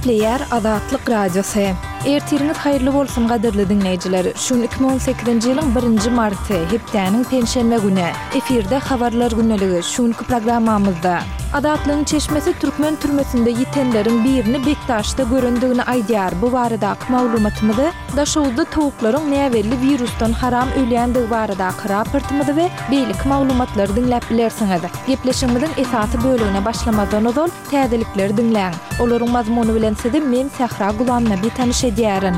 Gepleyer Azatlyk Radiosu. Ertiriniz hayırlı bolsun gadyrly dinleyijiler. Şu 2018-nji ýylyň 1-nji marty, hepdeniň penşenme güni. Efirde habarlar günneligi. Şuňky programmamyzda Azatlygyň çeşmesi Türkmen türmesinde ýitenleriň birini Bektaşda göründigini aýdýar. Bu baradaky maglumatymyzy daşowda tovuklaryň näwelli virusdan haram ölýändigi baradaky raportymyzy we beýlik maglumatlary dinläp bilersiňiz. Gepleşigimiziň esasy bölügine başlamadan ozal täzelikleri dinläň. Olaryň mazmuny bilen sizi men Sahra Gulamna bir tanış edýärin.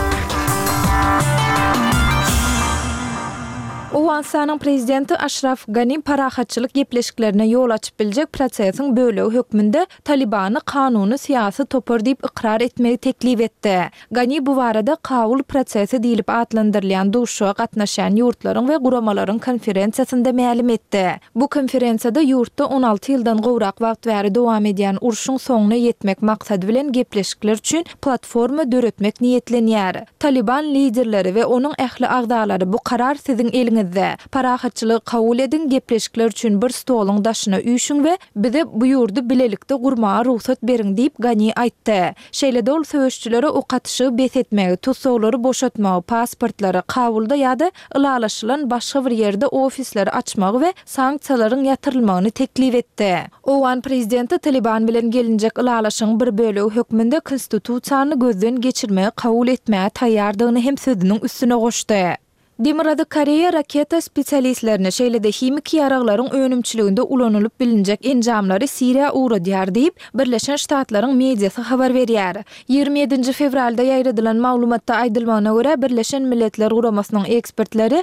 Owensanyň prezidenti Ashraf Ghani parahatçylyk gepleşiklerine ýol açyp biljek prosesiň bölegi hökmünde Talibany kanuny syýasy topar diýip ikrar etmegi teklif etdi. Ghani bu barada kabul prosesi diýilip adlandyrylýan duşa gatnaşan ýurtlaryň we guramalaryň konferensiýasynda ma'lum etdi. Bu konferensiýada ýurtda 16 ýyldan gowrak wagt bäri dowam edýän uruşyň soňuna ýetmek maksady bilen gepleşikler üçin platforma döretmek niýetlenýär. Taliban liderleri we onuň ähli agdalary bu karar siziň eliňizde. Parahatçylygy kabul edin, gepleşikler üçin bir stoluň daşyna üýşüň we bize bu ýurdu bilelikde gurmaga ruhsat beriň diýip Ghani aýtdy. Şeýle dol söýüşçülere o gatyşy besetmegi, tutsawlary boşatmagy, pasportlary kabulda ýa-da ılalaşylan başga bir ýerde ofisleri açmagy we sanksiýalaryň ýatyrylmagyny teklif etdi. Owan prezidenti Taliban bilen gelinjek ılalaşyň bir bölegi hökmünde konstitusiýany gözden geçirmegi kabul etmäge taýýardygyny hem sözüniň üstüne goşdy. Demirady Koreýa raketa spesialistlerini şeýle-de himik ýaraglaryň önümçiliginde ulanylyp bilinjek enjamlary Siriýa uğradýar diýip Birleşen Ştatlaryň mediasy habar berýär. 27 fevralda ýaýradylan maglumatda aýdylmagyna görä Birleşen Milletler Guramasynyň ekspertleri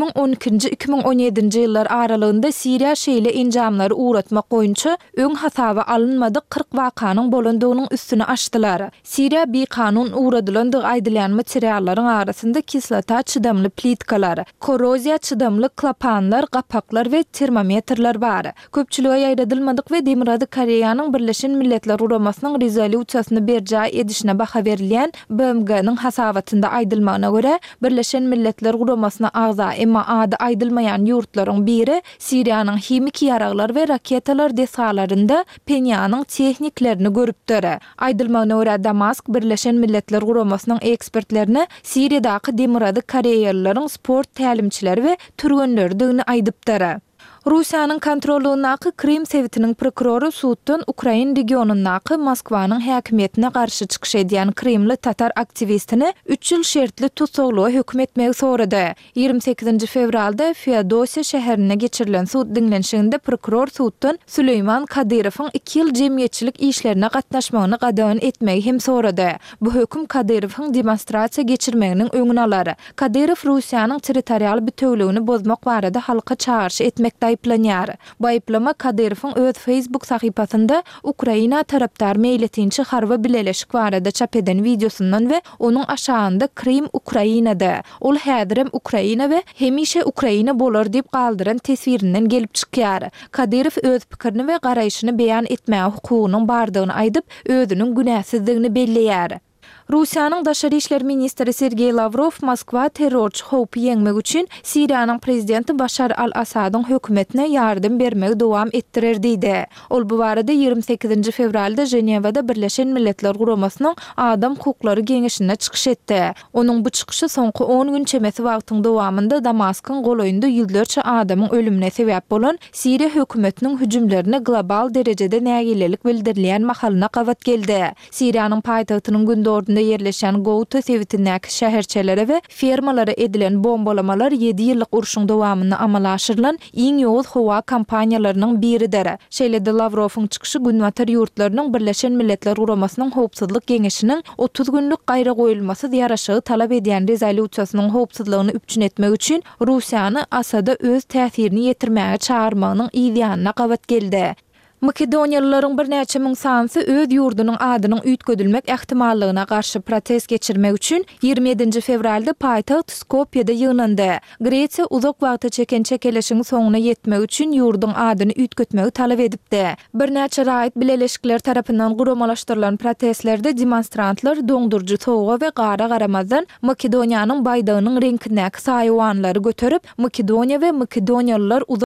2012-2017 ýyllar aralygynda Siriýa şeýle enjamlary uğratmak goýunça öň hasaba alınmady 40 wakanyň bolandygynyň üstüne açdylar. Siriýa bir kanun uğradylandygy aýdylýan materiallaryň arasynda kislota çydamly plitkalar, koroziýa çydamly klapanlar, gapaklar we termometrler bar. Köpçülüge ýaýradylmadyk we Demirady Koreýanyň Birleşen Milletler Guramasynyň rezolýusiýasyny berjä edişine baha berilýän BMG-nyň hasabatynda aýdylmagyna görä, Birleşen Milletler Guramasyna agza emma ady aýdylmaýan ýurtlaryň biri Siriýanyň himik ýaraglar we raketalar desalarynda Penýanyň tehniklerini görüpdir. Aýdylmagyna görä Damask Birleşen Milletler Guramasynyň ekspertlerini Siriýadaky Demirady Koreýalylaryň sport tälimçileri we türgenlerdigini aýdypdyr. Russiýanyň kontrolündaky Krim sewitiniň prokuroru suwtdan Ukraina regionundaky Moskwanyň häkimetine garşy çykyş edýän Krimli tatar aktivistini 3 ýyl şertli tutsawlyga hökm etmegi sorady. 28 fevralda Feodosiýa şäherine geçirilen suwt dinlenşiginde prokuror suwtdan Süleyman Kadyrowyň 2 ýyl jemgyýetçilik işlerine gatnaşmagyny gadagyn etmegi hem sorady. Bu hökm Kadyrowyň demonstrasiýa geçirmeginiň öňüne alar. Kadyrow Russiýanyň territorial bütünligini bozmak barada halka çağırş etmekde aýplanýar. Bu aýplama Kadyrowyň öz Facebook sahypasynda Ukraina tarapdar meýletinçi harba bileleşik barada çap eden videosundan we onuň aşağında Krim Ukrainada, ol häzirem Ukraina we hemişe Ukraina bolar diýip galdyran tesvirinden gelip çykýar. Kadyrow öz pikirini we garaýşyny beýan etmäge hukugynyň bardygyny aýdyp özüniň günäsizdigini belleýär. Russiýanyň Daşary işler ministri Sergey Lavrov Moskwa terrorçy howpy ýeňmek üçin Siriýanyň prezidenti Başar al-Asadyň hökümetine ýardym bermegi dowam etdirer diýdi. Ol bu barada 28 fevralda Jenewada Birleşen Milletler Guramasynyň adam hukuklary geňeşine çykyş etdi. Onuň bu çykyşy soňky 10 gün çemesi wagtyň dowamynda Damaskyň golaýynda ýüzlerçe adamyň ölümine sebäp bolan Siriýa hökümetiniň hüjümlerine global derejede nägillelik bildirilýän mahalyna gawat geldi. Siriýanyň paýtagtynyň gündorunda yerleşen Gouta sewitindäki şäherçelere we fermalara edilen bombalamalar 7 ýyllyk uruşyň dowamyny amala aşyrylan iň ýoğuz howa kampaniýalarynyň biridir. Şeýle-de Lavrowyň çykyşy günwatar ýurtlarynyň Birleşen Milletler Guramasynyň howpsuzlyk geňeşiniň 30 günlük gaýra goýulmasy ýaraşygy talap edýän rezolýusiýasynyň howpsuzlygyny üpçün etmek üçin Russiýany Asada öz täsirini ýetirmäge çağırmagynyň ýygyanyna gawat geldi. Makedoniyalıların bir näçe müň sansy öz ýurdunyň adynyň üýtgedilmek ähtimallygyna garşy protest geçirmek üçin 27 fevralda paýtaxt Skopje'de ýygyndy. Gretsiýa uzak wagta çeken çekeleşiň soňuna ýetmek üçin ýurduň adyny üýtgetmegi talap edipdi. Bir näçe raýat bileleşikler tarapyndan guramalaşdyrylan protestlerde demonstrantlar doňdurjy soğuga we gara garamazdan Makedoniýanyň baýdagynyň reňkindäki saýwanlary göterip Makedoniýa we makedoniýalylar